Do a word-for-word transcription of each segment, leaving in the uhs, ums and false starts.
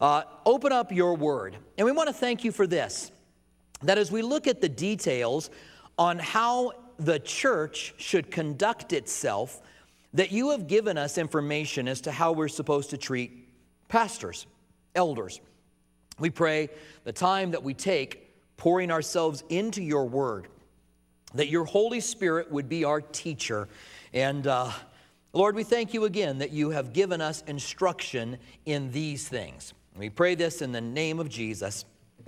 uh, open up your word. And we want to thank you for this, that as we look at the details on how the church should conduct itself, that you have given us information as to how we're supposed to treat pastors, elders. We pray the time that we take pouring ourselves into your word, that your Holy Spirit would be our teacher. And uh, Lord, we thank you again that you have given us instruction in these things. We pray this in the name of Jesus.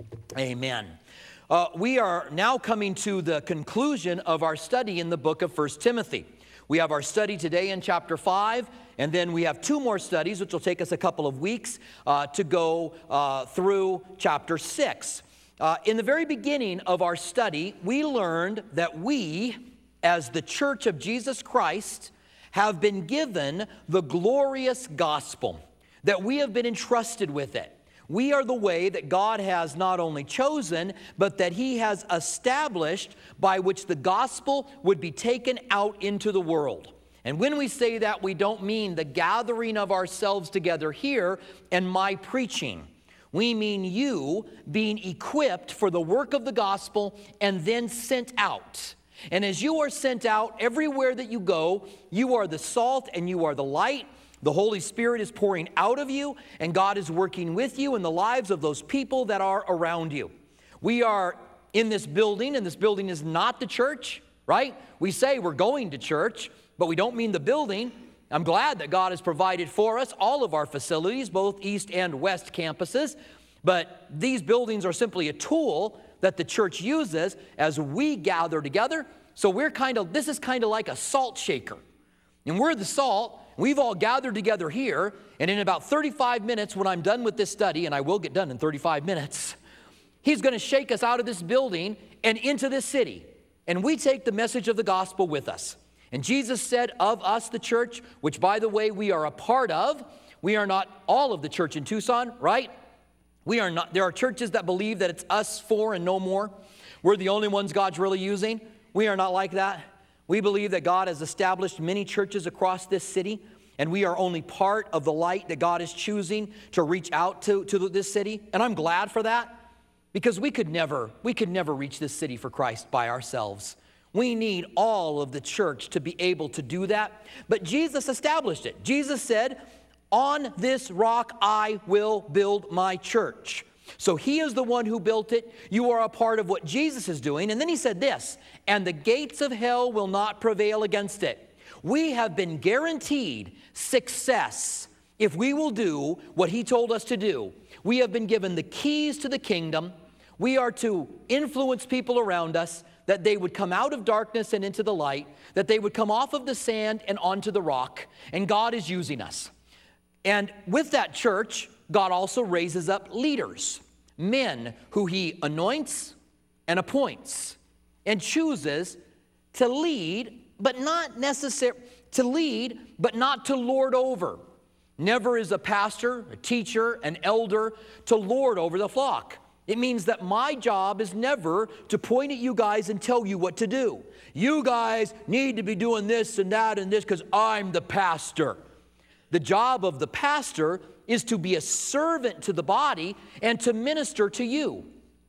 Amen. Uh, we are now coming to the conclusion of our study in the book of First Timothy. We have our study today in chapter five, and then we have two more studies, which will take us a couple of weeks uh, to go uh, through chapter six. Uh, in the very beginning of our study, we learned that we, as the Church of Jesus Christ, have been given the glorious gospel, that we have been entrusted with it. We are the way that God has not only chosen, but that he has established by which the gospel would be taken out into the world. And when we say that, we don't mean the gathering of ourselves together here and my preaching. We mean you being equipped for the work of the gospel and then sent out. And as you are sent out everywhere that you go, you are the salt and you are the light. The Holy Spirit is pouring out of you, and God is working with you in the lives of those people that are around you. We are in this building, and this building is not the church, right? We say we're going to church, but we don't mean the building. I'm glad that God has provided for us all of our facilities, both east and west campuses, but these buildings are simply a tool that the church uses as we gather together. So we're kind of, this is kind of like a salt shaker, and we're the salt. We've all gathered together here, and in about thirty-five minutes, when I'm done with this study, and I will get done in thirty-five minutes, he's going to shake us out of this building and into this city, and we take the message of the gospel with us. And Jesus said of us, the church, which, by the way, we are a part of, we are not all of the church in Tucson, right? We are not. There are churches that believe that it's us four and no more. We're the only ones God's really using. We are not like that. We believe that God has established many churches across this city, and we are only part of the light that God is choosing to reach out to, to this city. And I'm glad for that, because we could never, we could never reach this city for Christ by ourselves. We need all of the church to be able to do that. But Jesus established it. Jesus said, "On this rock I will build my church." So he is the one who built it. You are a part of what Jesus is doing. And then he said this, "And the gates of hell will not prevail against it." We have been guaranteed success if we will do what he told us to do. We have been given the keys to the kingdom. We are to influence people around us, that they would come out of darkness and into the light, that they would come off of the sand and onto the rock. And God is using us. And with that church, God also raises up leaders, men who he anoints and appoints and chooses to lead, but not necessarily to lead, but not to lord over. Never is a pastor, a teacher, an elder to lord over the flock. It means that my job is never to point at you guys and tell you what to do. You guys need to be doing this and that and this because I'm the pastor. The job of the pastor is to be a servant to the body and to minister to you.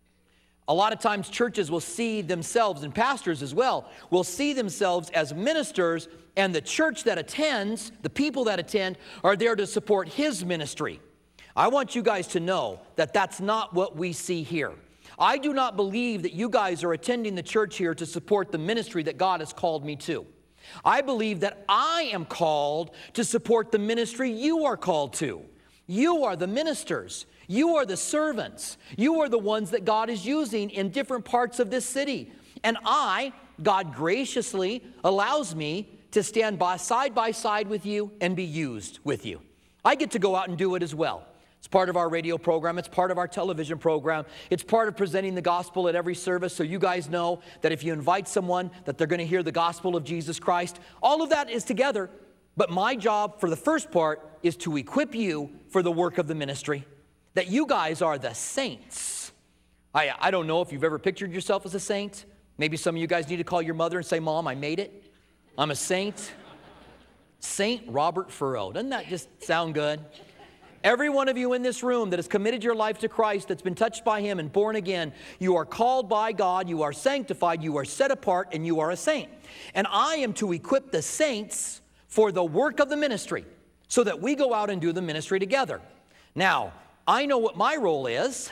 A lot of times churches will see themselves, and pastors as well, will see themselves as ministers, and the church that attends, the people that attend, are there to support his ministry. I want you guys to know that that's not what we see here. I do not believe that you guys are attending the church here to support the ministry that God has called me to. I believe that I am called to support the ministry you are called to. You are the ministers. You are the servants. You are the ones that God is using in different parts of this city. And I, God graciously allows me to stand by side by side with you and be used with you. I get to go out and do it as well. It's part of our radio program. It's part of our television program. It's part of presenting the gospel at every service, so you guys know that if you invite someone, that they're going to hear the gospel of Jesus Christ. All of that is together, but my job for the first part is to equip you for the work of the ministry, that you guys are the saints. I, I don't know if you've ever pictured yourself as a saint. Maybe some of you guys need to call your mother and say, "Mom, I made it. I'm a saint." Saint Robert Furrow. Doesn't that just sound good? Every one of you in this room that has committed your life to Christ, that's been touched by Him and born again, you are called by God, you are sanctified, you are set apart, and you are a saint. And I am to equip the saints for the work of the ministry so that we go out and do the ministry together. Now, I know what my role is.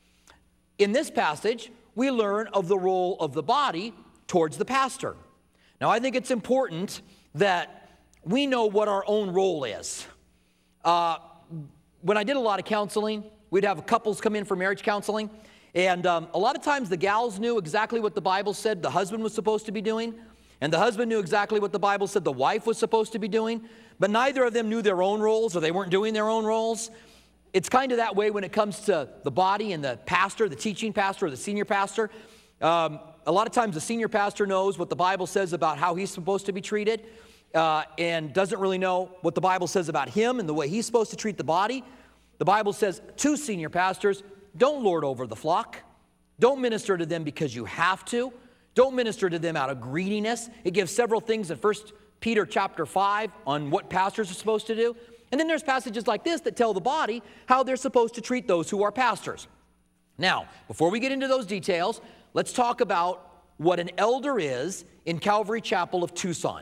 In this passage, we learn of the role of the body towards the pastor. Now, I think it's important that we know what our own role is. Uh, when I did a lot of counseling, we'd have couples come in for marriage counseling, and um, a lot of times the gals knew exactly what the Bible said the husband was supposed to be doing, and the husband knew exactly what the Bible said the wife was supposed to be doing, but neither of them knew their own roles, or they weren't doing their own roles. It's kind of that way when it comes to the body and the pastor, the teaching pastor, or the senior pastor. Um, a lot of times the senior pastor knows what the Bible says about how he's supposed to be treated uh, and doesn't really know what the Bible says about him and the way he's supposed to treat the body. The Bible says to senior pastors, don't lord over the flock. Don't minister to them because you have to. Don't minister to them out of greediness. It gives several things in First Peter chapter five on what pastors are supposed to do. And then there's passages like this that tell the body how they're supposed to treat those who are pastors. Now, before we get into those details, let's talk about what an elder is in Calvary Chapel of Tucson.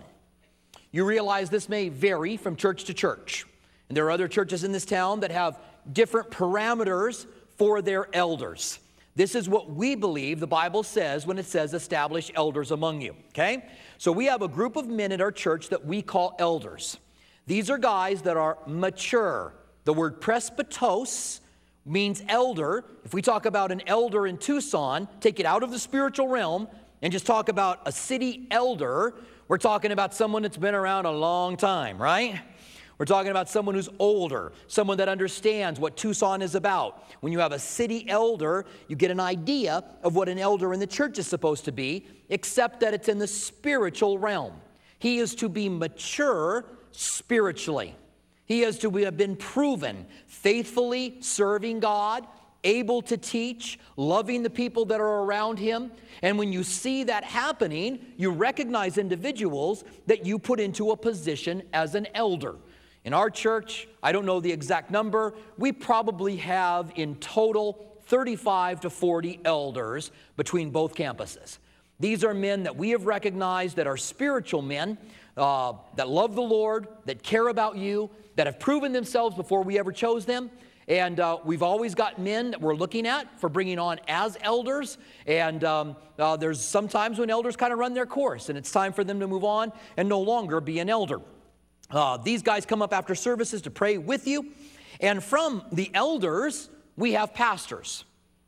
You realize this may vary from church to church. And there are other churches in this town that have different parameters for their elders. This is what we believe the Bible says when it says establish elders among you, okay? So we have a group of men at our church that we call elders. These are guys that are mature. The word presbytos means elder. If we talk about an elder in Tucson, take it out of the spiritual realm and just talk about a city elder, we're talking about someone that's been around a long time, right? We're talking about someone who's older, someone that understands what Tucson is about. When you have a city elder, you get an idea of what an elder in the church is supposed to be, except that it's in the spiritual realm. He is to be mature spiritually. He is to have been proven faithfully serving God, able to teach, loving the people that are around him. And when you see that happening, you recognize individuals that you put into a position as an elder. In our church, I don't know the exact number, we probably have in total thirty-five to forty elders between both campuses. These are men that we have recognized that are spiritual men, uh, that love the Lord, that care about you, that have proven themselves before we ever chose them. And uh, we've always got men that we're looking at for bringing on as elders. And um, uh, there's sometimes when elders kind of run their course, and it's time for them to move on and no longer be an elder. Uh, these guys come up after services to pray with you. And from the elders, we have pastors.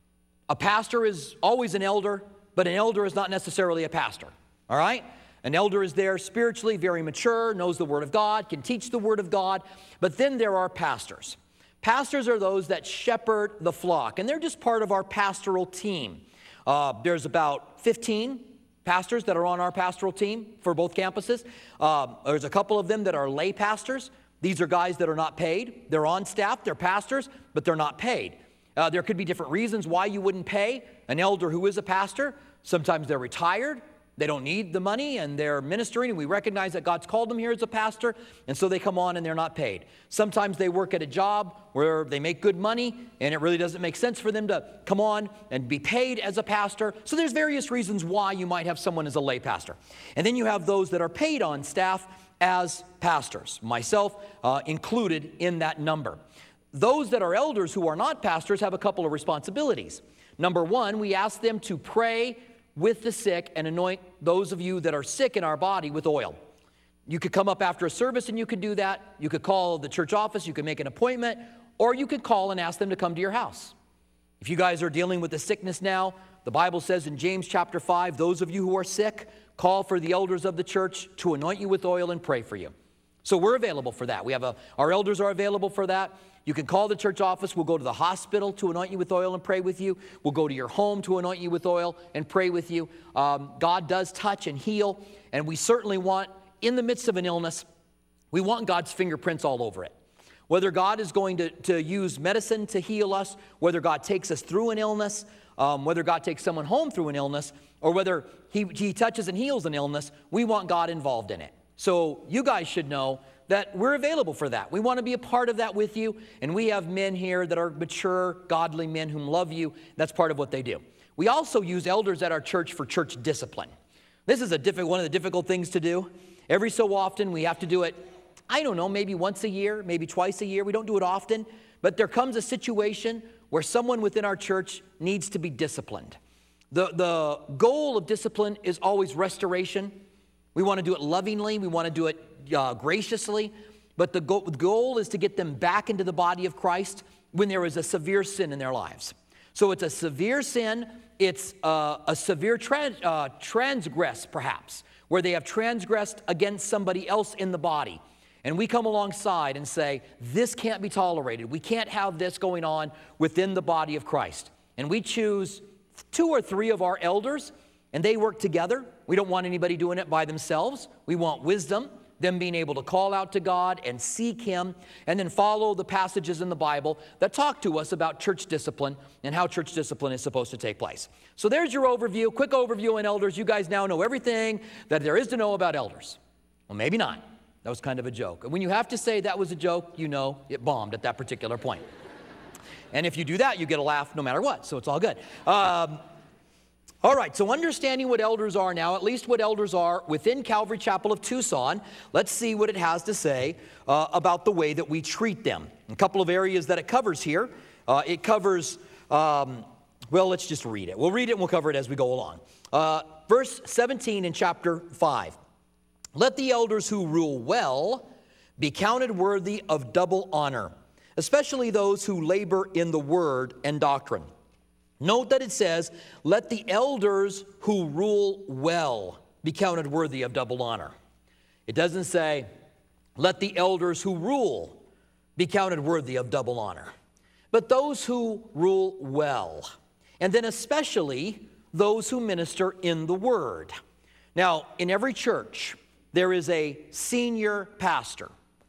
A pastor is always an elder, but an elder is not necessarily a pastor, all right? An elder is there spiritually, very mature, knows the Word of God, can teach the Word of God. But then there are pastors. Pastors are those that shepherd the flock, and they're just part of our pastoral team. Uh, there's about fifteen pastors that are on our pastoral team for both campuses. Uh, there's a couple of them that are lay pastors. These are guys that are not paid. They're on staff, they're pastors, but they're not paid. Uh, there could be different reasons why you wouldn't pay an elder who is a pastor. Sometimes they're retired. They don't need the money, and they're ministering, and we recognize that God's called them here as a pastor, and so they come on and they're not paid. Sometimes they work at a job where they make good money, and it really doesn't make sense for them to come on and be paid as a pastor. So there's various reasons why you might have someone as a lay pastor. And then you have those that are paid on staff as pastors, myself uh, included in that number. Those that are elders who are not pastors have a couple of responsibilities. Number one, we ask them to pray with the sick and anoint those of you that are sick in our body with oil. You could come up after a service and you could do that. You could call the church office, you could make an appointment, or you could call and ask them to come to your house. If you guys are dealing with a sickness now, the Bible says in James chapter five, those of you who are sick, call for the elders of the church to anoint you with oil and pray for you. So we're available for that. We have a, our elders are available for that. You can call the church office. We'll go to the hospital to anoint you with oil and pray with you. We'll go to your home to anoint you with oil and pray with you. Um, God does touch and heal, and we certainly want, in the midst of an illness, we want God's fingerprints all over it. Whether God is going to, to use medicine to heal us, whether God takes us through an illness, um, whether God takes someone home through an illness, or whether he, he touches and heals an illness, we want God involved in it. So you guys should know that we're available for that. We want to be a part of that with you, and we have men here that are mature, godly men whom love you. That's part of what they do. We also use elders at our church for church discipline. This is a difficult, one of the difficult things to do. Every so often, we have to do it, I don't know, maybe once a year, maybe twice a year. We don't do it often, but there comes a situation where someone within our church needs to be disciplined. The, the goal of discipline is always restoration. We want to do it lovingly. We want to do it uh, graciously. But the, go- the goal is to get them back into the body of Christ when there is a severe sin in their lives. So it's a severe sin. It's uh, a severe trans- uh, transgress, perhaps, where they have transgressed against somebody else in the body. And we come alongside and say, this can't be tolerated. We can't have this going on within the body of Christ. And we choose two or three of our elders, and they work together. We don't want anybody doing it by themselves. We want wisdom, them being able to call out to God and seek Him, and then follow the passages in the Bible that talk to us about church discipline and how church discipline is supposed to take place. So there's your overview, quick overview on elders. You guys now know everything that there is to know about elders. Well, maybe not. That was kind of a joke. And when you have to say that was a joke, you know it bombed at that particular point. And if you do that, you get a laugh no matter what, so it's all good. Um, all right, so understanding what elders are now, at least what elders are within Calvary Chapel of Tucson, let's see what it has to say uh, about the way that we treat them. A couple of areas that it covers here. Uh, it covers, um, well, let's just read it. We'll read it and we'll cover it as we go along. Uh, verse seventeen in chapter five. Let the elders who rule well be counted worthy of double honor, especially those who labor in the word and doctrine. Note that it says, let the elders who rule well be counted worthy of double honor. It doesn't say, let the elders who rule be counted worthy of double honor, but those who rule well, and then especially those who minister in the word. Now, in every church, there is a senior pastor,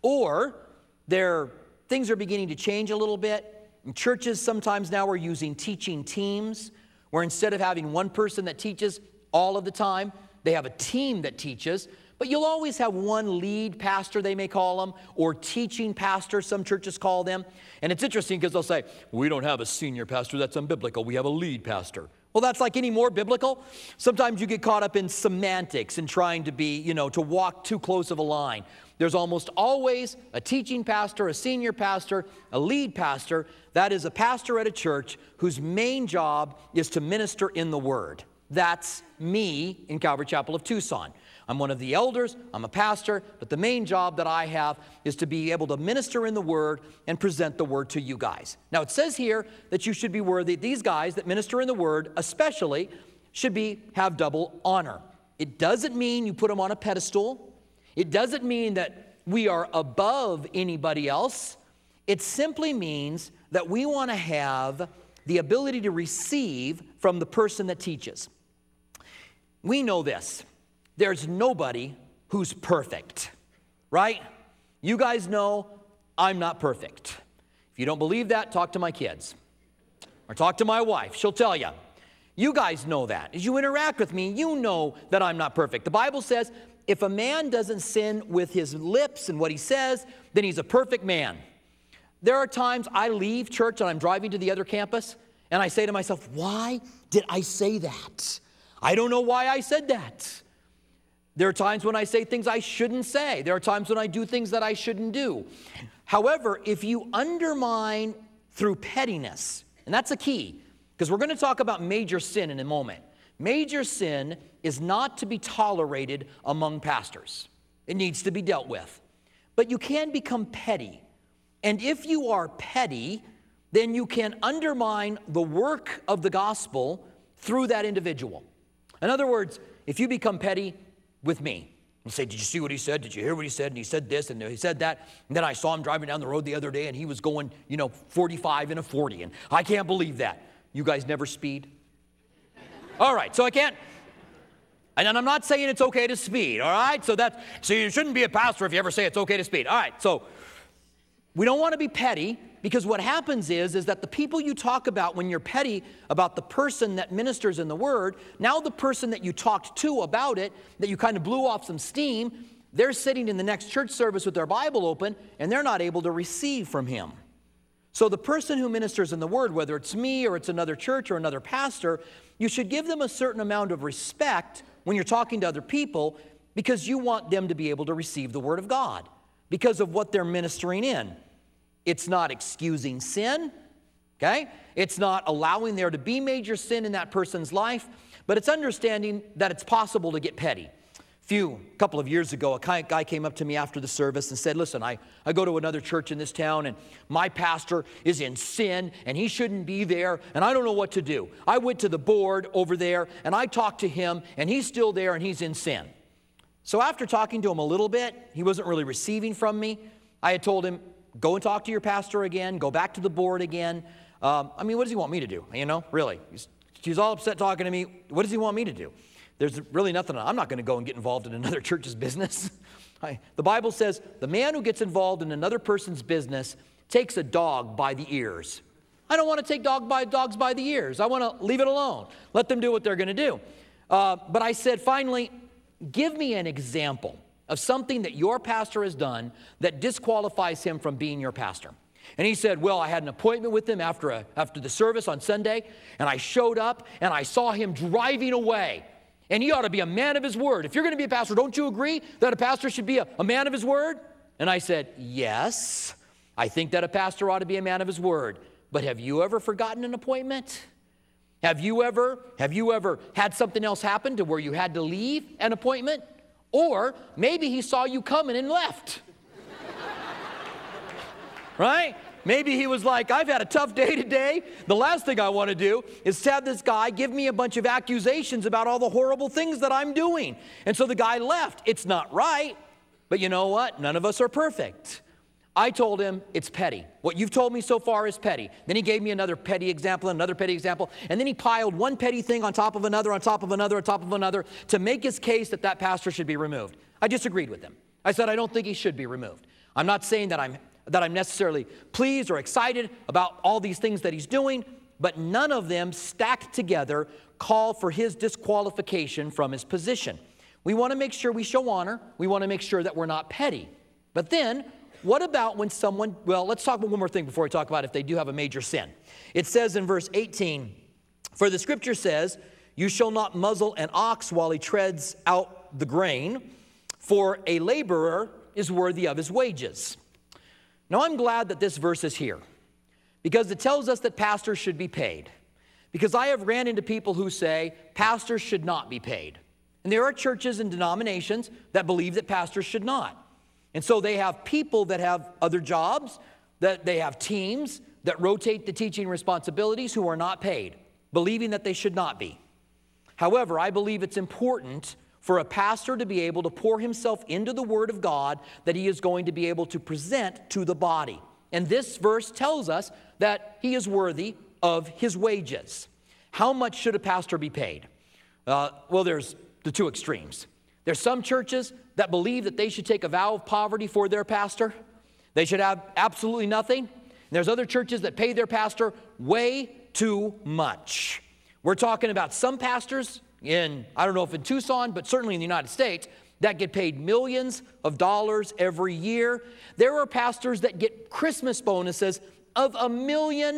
or there, things are beginning to change a little bit. In churches sometimes now are using teaching teams, where instead of having one person that teaches all of the time, they have a team that teaches. But you'll always have one lead pastor, they may call them, or teaching pastor, some churches call them. And it's interesting because they'll say, we don't have a senior pastor, that's unbiblical. We have a lead pastor. Well, that's like any more biblical. Sometimes you get caught up in semantics and trying to be, you know, to walk too close of a line. There's almost always a teaching pastor, a senior pastor, a lead pastor. That is a pastor at a church whose main job is to minister in the Word. That's me in Calvary Chapel of Tucson. I'm one of the elders, I'm a pastor, but the main job that I have is to be able to minister in the Word and present the Word to you guys. Now it says here that you should be worthy, these guys that minister in the Word especially, should be, have double honor. It doesn't mean you put them on a pedestal. It doesn't mean that we are above anybody else. It simply means that we want to have the ability to receive from the person that teaches. We know this. There's nobody who's perfect, right? You guys know I'm not perfect. If you don't believe that, talk to my kids or talk to my wife. She'll tell you. You guys know that. As you interact with me, you know that I'm not perfect. The Bible says if a man doesn't sin with his lips and what he says, then he's a perfect man. There are times I leave church and I'm driving to the other campus and I say to myself, why did I say that? I don't know why I said that. There are times when I say things I shouldn't say. There are times when I do things that I shouldn't do. However, if you undermine through pettiness, and that's a key, because we're going to talk about major sin in a moment. Major sin is not to be tolerated among pastors. It needs to be dealt with. But you can become petty. And if you are petty, then you can undermine the work of the gospel through that individual. In other words, if you become petty with me and say, did you see what he said? Did you hear what he said? And he said this and he said that. And then I saw him driving down the road the other day and he was going, you know, forty-five in a forty. And I can't believe that. You guys never speed? All right, so I can't. And I'm not saying it's okay to speed, all right? So that, so you shouldn't be a pastor if you ever say it's okay to speed. All right, so we don't want to be petty, because what happens is, is that the people you talk about when you're petty about the person that ministers in the Word, now the person that you talked to about it, that you kind of blew off some steam, they're sitting in the next church service with their Bible open, and they're not able to receive from him. So the person who ministers in the Word, whether it's me or it's another church or another pastor, you should give them a certain amount of respect when you're talking to other people, because you want them to be able to receive the Word of God because of what they're ministering in. It's not excusing sin, okay? It's not allowing there to be major sin in that person's life, but it's understanding that it's possible to get petty. A few, a couple of years ago, a guy came up to me after the service and said, listen, I, I go to another church in this town, and my pastor is in sin, and he shouldn't be there, and I don't know what to do. I went to the board over there, and I talked to him, and he's still there, and he's in sin. So after talking to him a little bit, he wasn't really receiving from me. I had told him, go and talk to your pastor again, go back to the board again. Um, I mean, what does he want me to do? You know, really. He's, he's all upset talking to me. What does he want me to do? There's really nothing. I'm not going to go and get involved in another church's business. I, the Bible says the man who gets involved in another person's business takes a dog by the ears. I don't want to take dog by, dogs by the ears. I want to leave it alone. Let them do what they're going to do. Uh, but I said, finally, give me an example of something that your pastor has done that disqualifies him from being your pastor. And he said, well, I had an appointment with him after, a, after the service on Sunday, and I showed up, and I saw him driving away. And he ought to be a man of his word. If you're going to be a pastor, don't you agree that a pastor should be a, a man of his word? And I said, yes, I think that a pastor ought to be a man of his word. But have you ever forgotten an appointment? Have you ever, have you ever had something else happen to where you had to leave an appointment? Or maybe he saw you coming and left. Right? Maybe he was like, I've had a tough day today. The last thing I want to do is to have this guy give me a bunch of accusations about all the horrible things that I'm doing. And so the guy left. It's not right. But you know what? None of us are perfect. I told him it's petty. What you've told me so far is petty. Then he gave me another petty example, another petty example, and then he piled one petty thing on top of another, on top of another, on top of another to make his case that that pastor should be removed. I disagreed with him. I said, I don't think he should be removed. I'm not saying that I'm that I'm necessarily pleased or excited about all these things that he's doing, but none of them stacked together call for his disqualification from his position. We want to make sure we show honor. We want to make sure that we're not petty. But then, what about when someone, well, let's talk about one more thing before we talk about if they do have a major sin. It says in verse eighteen, for the scripture says, you shall not muzzle an ox while he treads out the grain, for a laborer is worthy of his wages. Now, I'm glad that this verse is here because it tells us that pastors should be paid. Because I have ran into people who say pastors should not be paid. And there are churches and denominations that believe that pastors should not. And so they have people that have other jobs, that they have teams that rotate the teaching responsibilities who are not paid, believing that they should not be. However, I believe it's important for a pastor to be able to pour himself into the Word of God that he is going to be able to present to the body. And this verse tells us that he is worthy of his wages. How much should a pastor be paid? Uh, well, there's the two extremes. There's some churches that believe that they should take a vow of poverty for their pastor. They should have absolutely nothing. And there's other churches that pay their pastor way too much. We're talking about some pastors in, I don't know if in Tucson, but certainly in the United States, that get paid millions of dollars every year. There are pastors that get Christmas bonuses of a million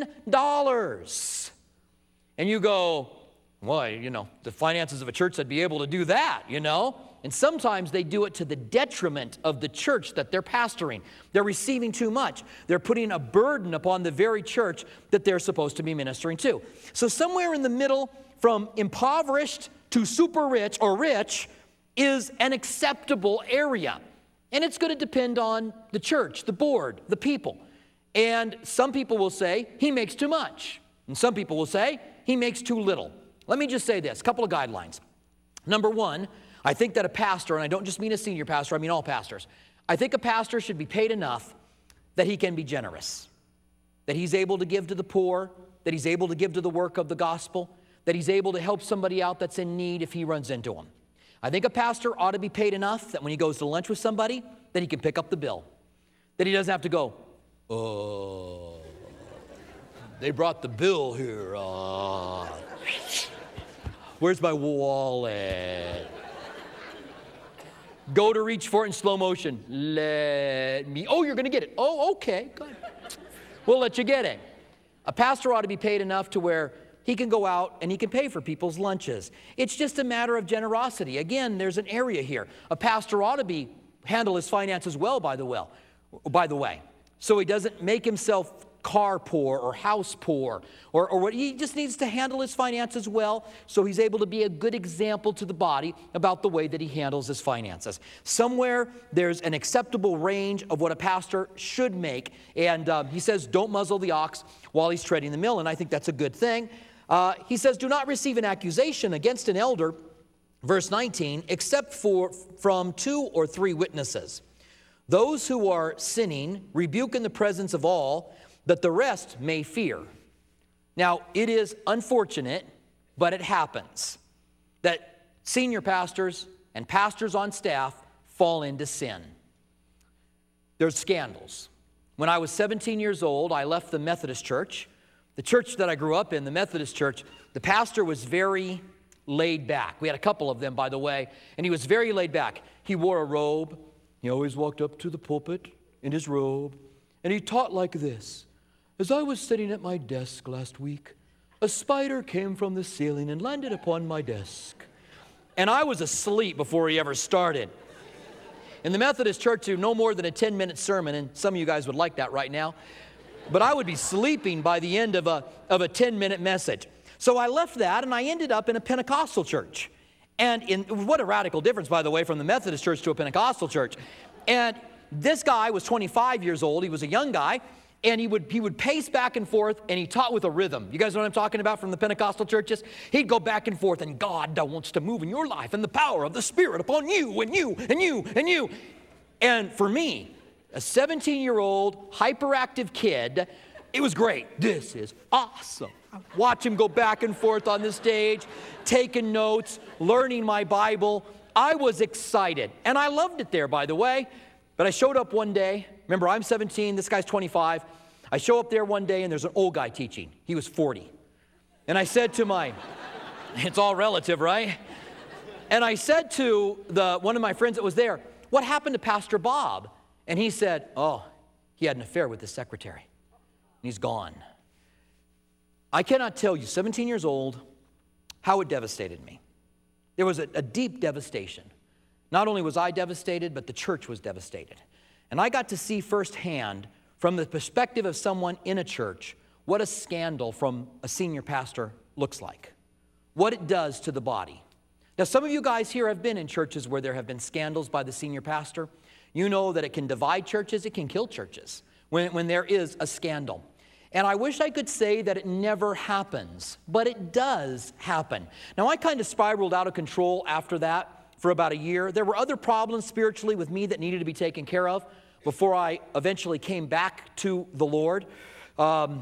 dollars. And you go, well, you know, the finances of a church that'd be able to do that, you know? And sometimes they do it to the detriment of the church that they're pastoring. They're receiving too much. They're putting a burden upon the very church that they're supposed to be ministering to. So somewhere in the middle, from impoverished to super rich or rich, is an acceptable area. And it's going to depend on the church, the board, the people. And some people will say, he makes too much. And some people will say, he makes too little. Let me just say this, a couple of guidelines. Number one, I think that a pastor, and I don't just mean a senior pastor, I mean all pastors, I think a pastor should be paid enough that he can be generous, that he's able to give to the poor, that he's able to give to the work of the gospel, that he's able to help somebody out that's in need if he runs into them. I think a pastor ought to be paid enough that when he goes to lunch with somebody, that he can pick up the bill, that he doesn't have to go, oh, they brought the bill here. Uh, where's my wallet? Go to reach for it in slow motion. Let me. Oh, you're going to get it. Oh, okay. Good. We'll let you get it. A pastor ought to be paid enough to where he can go out and he can pay for people's lunches. It's just a matter of generosity. Again, there's an area here. A pastor ought to be handle his finances well, by the well, by the way, so he doesn't make himself car poor or house poor, or, or what. He just needs to handle his finances well, so he's able to be a good example to the body about the way that he handles his finances. Somewhere there's an acceptable range of what a pastor should make, and um, he says, don't muzzle the ox while he's treading the mill, and I think that's a good thing. Uh, he says, do not receive an accusation against an elder, verse nineteen, except for from two or three witnesses. Those who are sinning rebuke in the presence of all, that the rest may fear. Now, it is unfortunate, but it happens, that senior pastors and pastors on staff fall into sin. There's scandals. When I was seventeen years old, I left the Methodist church. The church that I grew up in, the Methodist church, the pastor was very laid back. We had a couple of them, by the way, and he was very laid back. He wore a robe. He always walked up to the pulpit in his robe, and he taught like this. As I was sitting at my desk last week, a spider came from the ceiling and landed upon my desk. And I was asleep before he ever started. In the Methodist church, no more than a ten-minute sermon, and some of you guys would like that right now, but I would be sleeping by the end of a, of a ten-minute message. So I left that, and I ended up in a Pentecostal church. And in, what a radical difference, by the way, from the Methodist church to a Pentecostal church. And this guy was twenty-five years old. He was a young guy. And he would, he would pace back and forth, and he taught with a rhythm. You guys know what I'm talking about from the Pentecostal churches? He'd go back and forth, and God wants to move in your life, and the power of the Spirit upon you, and you, and you, and you. And for me, a seventeen-year-old, hyperactive kid, it was great. This is awesome. Watch him go back and forth on the stage, taking notes, learning my Bible. I was excited, and I loved it there, by the way. But I showed up one day. Remember, I'm seventeen, this guy's twenty-five. I show up there one day, and there's an old guy teaching. He was forty. And I said to my, it's all relative, right? And I said to the one of my friends that was there, what happened to Pastor Bob? And he said, oh, he had an affair with his secretary. And he's gone. I cannot tell you, seventeen years old, how it devastated me. There was a, a deep devastation. Not only was I devastated, but the church was devastated. And I got to see firsthand, from the perspective of someone in a church, what a scandal from a senior pastor looks like, what it does to the body. Now, some of you guys here have been in churches where there have been scandals by the senior pastor. You know that it can divide churches, it can kill churches when, when there is a scandal. And I wish I could say that it never happens, but it does happen. Now, I kind of spiraled out of control after that for about a year. There were other problems spiritually with me that needed to be taken care of before I eventually came back to the Lord. Um,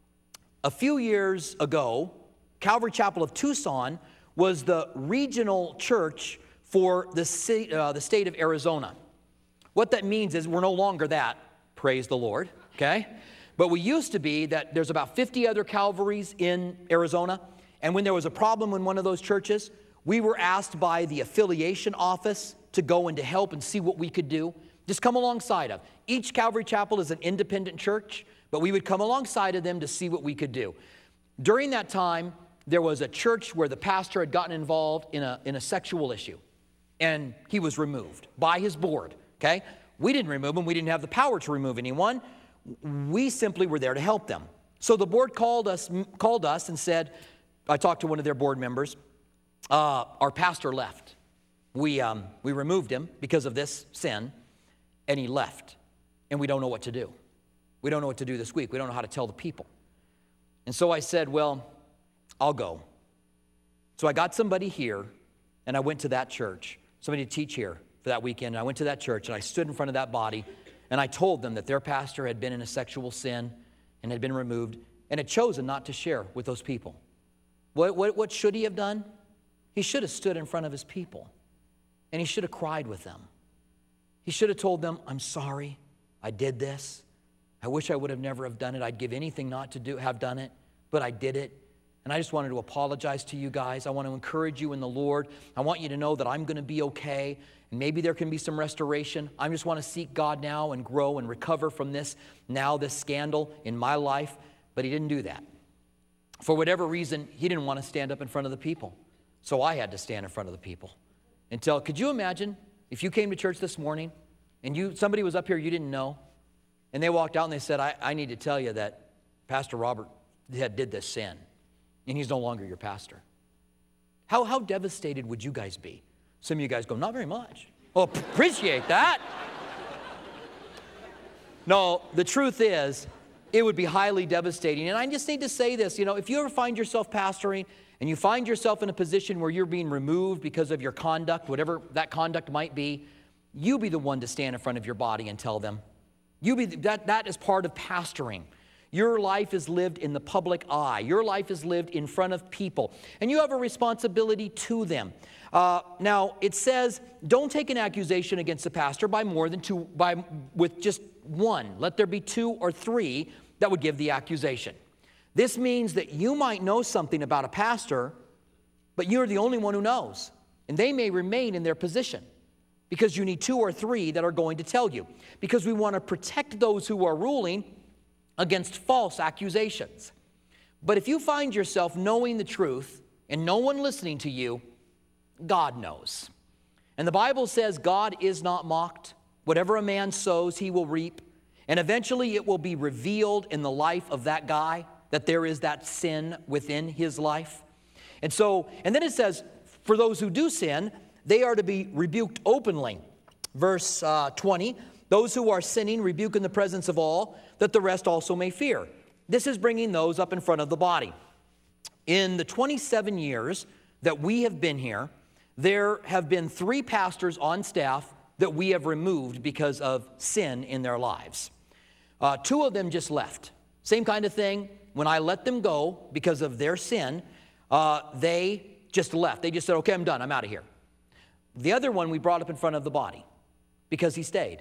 a few years ago, Calvary Chapel of Tucson was the regional church for the, state, uh, the state of Arizona. What that means is we're no longer that, praise the Lord, okay? But we used to be that there's about fifty other Calvaries in Arizona, and when there was a problem in one of those churches, we were asked by the affiliation office to go and to help and see what we could do. Just come alongside of. Each Calvary Chapel is an independent church, but we would come alongside of them to see what we could do. During that time, there was a church where the pastor had gotten involved in a, in a sexual issue, and he was removed by his board, okay? We didn't remove him. We didn't have the power to remove anyone. We simply were there to help them. So the board called us, called us and said, I talked to one of their board members, Uh, our pastor left. We, um, we removed him because of this sin, and he left. And we don't know what to do. We don't know what to do this week. We don't know how to tell the people. And so I said, well, I'll go. So I got somebody here, and I went to that church, somebody to teach here for that weekend. And I went to that church, and I stood in front of that body, and I told them that their pastor had been in a sexual sin and had been removed and had chosen not to share with those people. What, what, what should he have done? He should have stood in front of his people, and he should have cried with them. He should have told them, I'm sorry, I did this. I wish I would have never have done it. I'd give anything not to do have done it, but I did it, And I just wanted to apologize to you guys. I want to encourage you in the Lord. I want you to know that I'm going to be okay. And maybe there can be some restoration. I just want to seek God now and grow and recover from this, now this scandal in my life. But he didn't do that. For whatever reason, he didn't want to stand up in front of the people. So I had to stand in front of the people. Until, could you imagine if you came to church this morning and you somebody was up here you didn't know, and they walked out and they said, I, I need to tell you that Pastor Robert had did this sin, and he's no longer your pastor. How, how devastated would you guys be? Some of you guys go, not very much. Well, appreciate that. No, the truth is, it would be highly devastating. And I just need to say this, you know, if you ever find yourself pastoring and you find yourself in a position where you're being removed because of your conduct, whatever that conduct might be, you be the one to stand in front of your body and tell them. You be that, that is part of pastoring. Your life is lived in the public eye. Your life is lived in front of people. And you have a responsibility to them. Uh, now, it says, don't take an accusation against the pastor by more than two, by with just one. Let there be two or three that would give the accusation. This means that you might know something about a pastor, but you're the only one who knows. And they may remain in their position because you need two or three that are going to tell you. Because we want to protect those who are ruling against false accusations. But if you find yourself knowing the truth and no one listening to you, God knows. And the Bible says God is not mocked. Whatever a man sows, he will reap. And eventually it will be revealed in the life of that guy that there is that sin within his life. And so, and then it says, for those who do sin, they are to be rebuked openly. Verse uh, twenty, those who are sinning rebuke in the presence of all, that the rest also may fear. This is bringing those up in front of the body. In the twenty-seven years that we have been here, there have been three pastors on staff that we have removed because of sin in their lives. Uh, two of them just left. Same kind of thing. When I let them go because of their sin, uh, they just left. They just said, okay, I'm done. I'm out of here. The other one we brought up in front of the body because he stayed.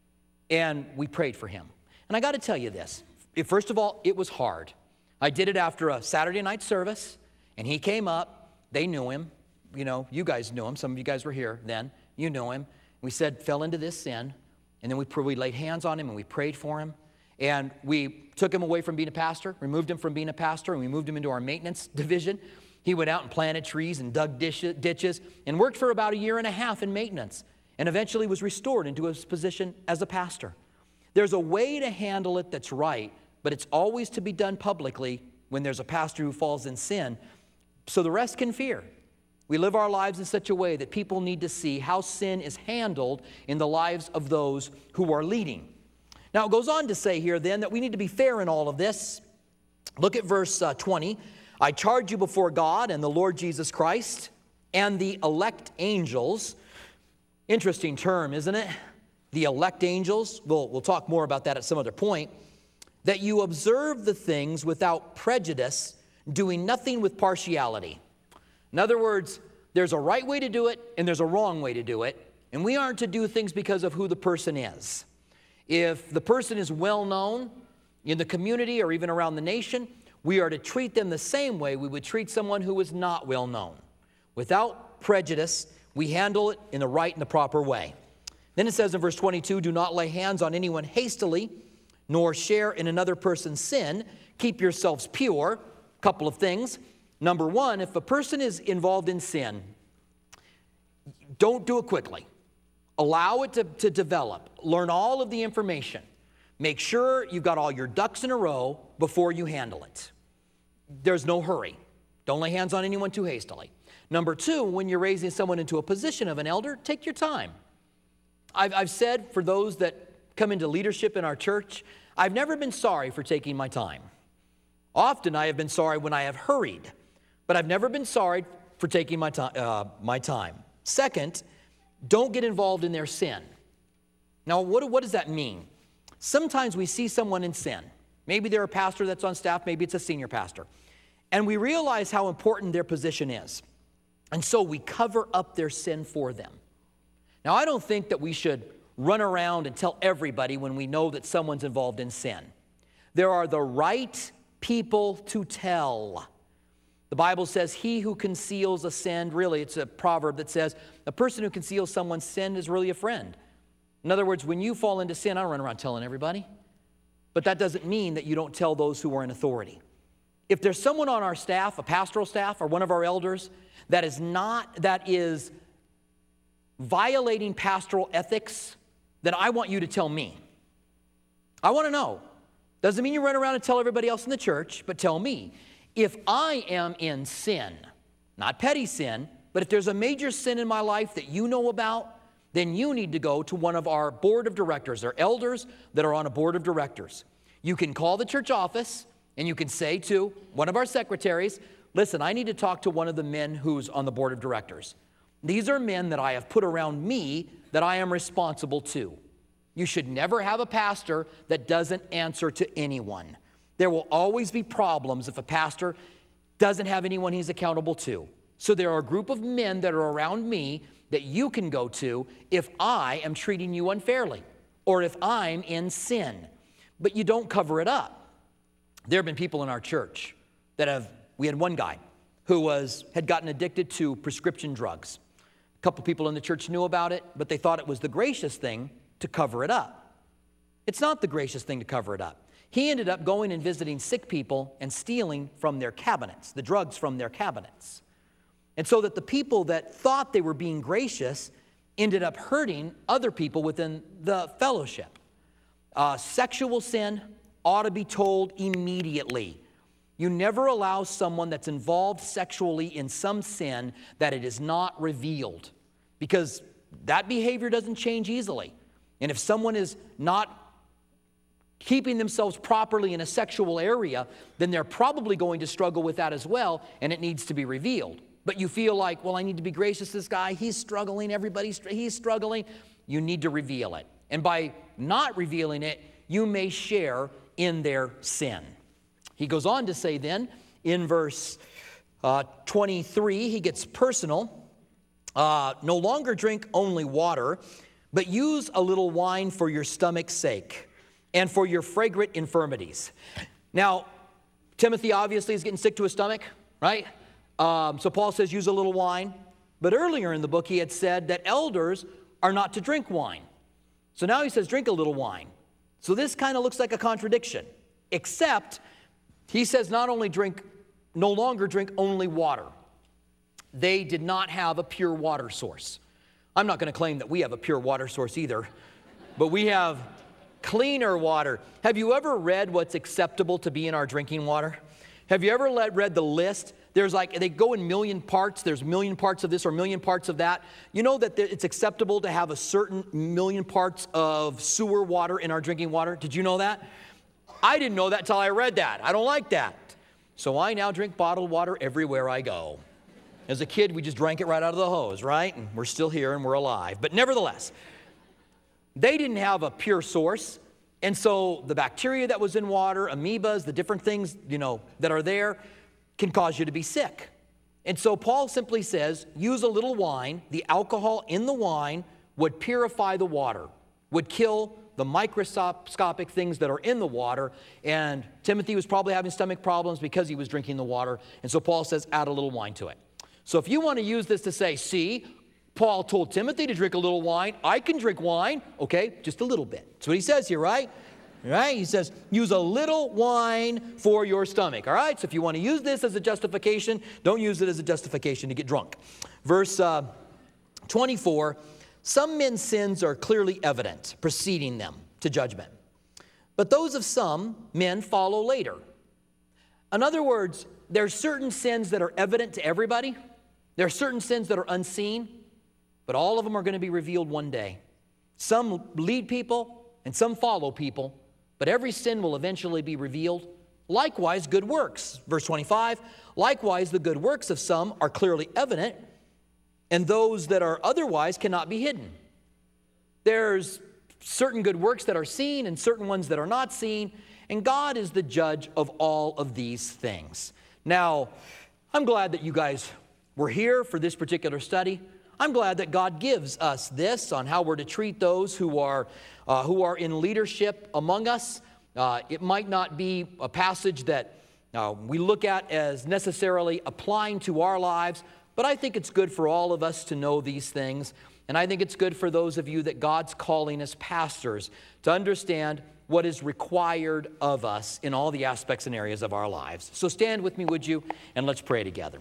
And we prayed for him. And I got to tell you this. First of all, it was hard. I did it after a Saturday night service, and he came up. They knew him. You know, you guys knew him. Some of you guys were here then. You knew him. We said, fell into this sin. And then we, we laid hands on him, and we prayed for him. And we took him away from being a pastor, removed him from being a pastor, and we moved him into our maintenance division. He went out and planted trees and dug ditches and worked for about a year and a half in maintenance, and eventually was restored into his position as a pastor. There's a way to handle it that's right, but it's always to be done publicly when there's a pastor who falls in sin, so the rest can fear. We live our lives in such a way that people need to see how sin is handled in the lives of those who are leading. Now, it goes on to say here then that we need to be fair in all of this. Look at verse uh, twenty. I charge you before God and the Lord Jesus Christ and the elect angels. Interesting term, isn't it? The elect angels. We'll, we'll talk more about that at some other point. That you observe the things without prejudice, doing nothing with partiality. In other words, there's a right way to do it and there's a wrong way to do it. And we aren't to do things because of who the person is. If the person is well known in the community or even around the nation, we are to treat them the same way we would treat someone who is not well known. Without prejudice, we handle it in the right and the proper way. Then it says in verse twenty-two, do not lay hands on anyone hastily, nor share in another person's sin. Keep yourselves pure. A couple of things. Number one, if a person is involved in sin, don't do it quickly. Allow it to, to develop. Learn all of the information. Make sure you've got all your ducks in a row before you handle it. There's no hurry. Don't lay hands on anyone too hastily. Number two, when you're raising someone into a position of an elder, take your time. I've, I've said for those that come into leadership in our church, I've never been sorry for taking my time. Often I have been sorry when I have hurried, but I've never been sorry for taking my, to- uh, my time. Second, don't get involved in their sin. Now, what, what does that mean? Sometimes we see someone in sin. Maybe they're a pastor that's on staff, maybe it's a senior pastor. And we realize how important their position is. And so we cover up their sin for them. Now, I don't think that we should run around and tell everybody when we know that someone's involved in sin. There are the right people to tell. The Bible says, he who conceals a sin, really it's a proverb that says, a person who conceals someone's sin is really a friend. In other words, when you fall into sin, I don't run around telling everybody. But that doesn't mean that you don't tell those who are in authority. If there's someone on our staff, a pastoral staff, or one of our elders, that is not, that is violating pastoral ethics, then I want you to tell me. I want to know. Doesn't mean you run around and tell everybody else in the church, but tell me. If I am in sin, not petty sin, but if there's a major sin in my life that you know about, then you need to go to one of our board of directors or elders that are on a board of directors. You can call the church office and you can say to one of our secretaries, listen, I need to talk to one of the men who's on the board of directors. These are men that I have put around me that I am responsible to. You should never have a pastor that doesn't answer to anyone. There will always be problems if a pastor doesn't have anyone he's accountable to. So there are a group of men that are around me that you can go to if I am treating you unfairly or if I'm in sin. But you don't cover it up. There have been people in our church that have, we had one guy who was, had gotten addicted to prescription drugs. A couple people in the church knew about it, but they thought it was the gracious thing to cover it up. It's not the gracious thing to cover it up. He ended up going and visiting sick people and stealing from their cabinets, the drugs from their cabinets. And so that the people that thought they were being gracious ended up hurting other people within the fellowship. Uh, sexual sin ought to be told immediately. You never allow someone that's involved sexually in some sin that it is not revealed, because that behavior doesn't change easily. And if someone is not keeping themselves properly in a sexual area, then they're probably going to struggle with that as well, and it needs to be revealed. But you feel like, well, I need to be gracious to this guy. He's struggling. Everybody's he's struggling. You need to reveal it. And by not revealing it, you may share in their sin. He goes on to say then, in verse uh, twenty-three, he gets personal. Uh, no longer drink only water, but use a little wine for your stomach's sake and for your fragrant infirmities. Now, Timothy obviously is getting sick to his stomach, right? Um, so Paul says use a little wine. But earlier in the book he had said that elders are not to drink wine. So now he says drink a little wine. So this kind of looks like a contradiction, except he says not only drink, no longer drink only water. They did not have a pure water source. I'm not going to claim that we have a pure water source either, but we have cleaner water. Have you ever read what's acceptable to be in our drinking water? Have you ever let, read the list? There's like, they go in million parts. There's a million parts of this or a million parts of that. You know that it's acceptable to have a certain million parts of sewer water in our drinking water? Did you know that? I didn't know that until I read that. I don't like that. So I now drink bottled water everywhere I go. As a kid, we just drank it right out of the hose, right? And we're still here and we're alive. But nevertheless, they didn't have a pure source. And so the bacteria that was in water, amoebas, the different things, you know, that are there, can cause you to be sick. And so Paul simply says, use a little wine. The alcohol in the wine would purify the water, would kill the microscopic things that are in the water. And Timothy was probably having stomach problems because he was drinking the water. And so Paul says, add a little wine to it. So if you want to use this to say, see, Paul told Timothy to drink a little wine. I can drink wine. Okay, just a little bit. That's what he says here, right? Right? He says, use a little wine for your stomach. All right? So if you want to use this as a justification, don't use it as a justification to get drunk. Verse uh, twenty-four, some men's sins are clearly evident, preceding them to judgment. But those of some men follow later. In other words, there are certain sins that are evident to everybody. There are certain sins that are unseen, but all of them are going to be revealed one day. Some lead people and some follow people, but every sin will eventually be revealed. Likewise, good works. Verse twenty-five, likewise, the good works of some are clearly evident, and those that are otherwise cannot be hidden. There's certain good works that are seen and certain ones that are not seen, and God is the judge of all of these things. Now, I'm glad that you guys were here for this particular study. I'm glad that God gives us this on how we're to treat those who are, uh, who are in leadership among us. Uh, it might not be a passage that uh, we look at as necessarily applying to our lives, but I think it's good for all of us to know these things. And I think it's good for those of you that God's calling as pastors to understand what is required of us in all the aspects and areas of our lives. So stand with me, would you? And let's pray together.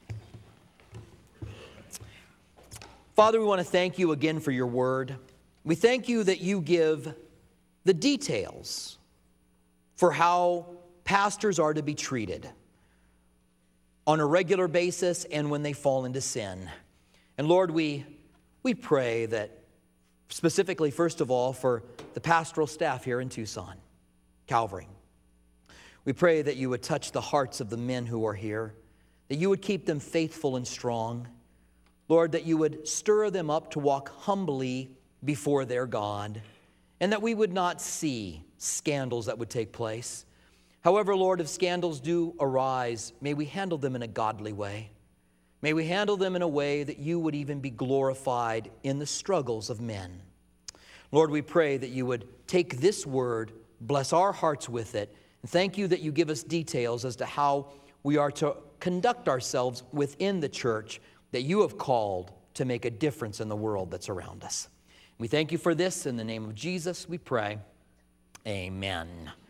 Father, we want to thank you again for your word. We thank you that you give the details for how pastors are to be treated on a regular basis and when they fall into sin. And Lord, we, we pray that specifically, first of all, for the pastoral staff here in Tucson, Calvary. We pray that you would touch the hearts of the men who are here, that you would keep them faithful and strong. Lord, that you would stir them up to walk humbly before their God, and that we would not see scandals that would take place. However, Lord, if scandals do arise, may we handle them in a godly way. May we handle them in a way that you would even be glorified in the struggles of men. Lord, we pray that you would take this word, bless our hearts with it, and thank you that you give us details as to how we are to conduct ourselves within the church that you have called to make a difference in the world that's around us. We thank you for this. In the name of Jesus, we pray. Amen.